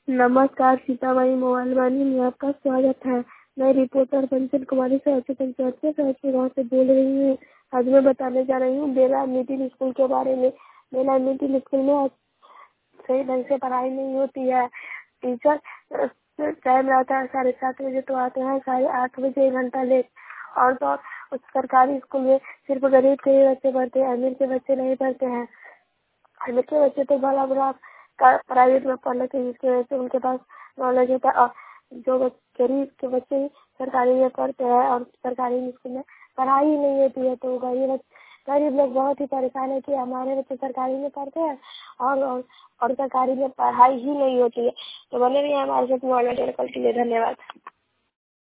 नमस्कार, सीतामढ़ी मोबाइल वाणी में आपका स्वागत है। मैं रिपोर्टर पंचन कुमारी सहरसा पंचायत के सहरसा गाँव से बोल रही हूँ। आज मैं बताने जा रही हूँ बेला मिडिल स्कूल के बारे में। बेला मिडिल स्कूल में आज सही ढंग से पढ़ाई नहीं होती है। टीचर टाइम रहता है 7:30 बजे तो आते हैं 8:30 बजे, 1 घंटा लेट। और तो और उस सरकारी स्कूल में सिर्फ गरीब के ही बच्चे पढ़ते हैं, अमीर के बच्चे नहीं पढ़ते हैं। अमीर के बच्चे तो भला बुरा प्राइवेट में पढ़ लेते हैं, जिसकी वजह से उनके पास नॉलेज होता है। और जो गरीब के बच्चे ही सरकारी में पढ़ते हैं और सरकारी स्कूल में पढ़ाई ही नहीं होती है, तो गरीब लोग बहुत ही परेशान है कि हमारे बच्चे सरकारी में पढ़ते हैं और सरकारी में पढ़ाई ही नहीं होती है। तो बने रहिए हमारे साथ मोबाइल कल के लिए। धन्यवाद।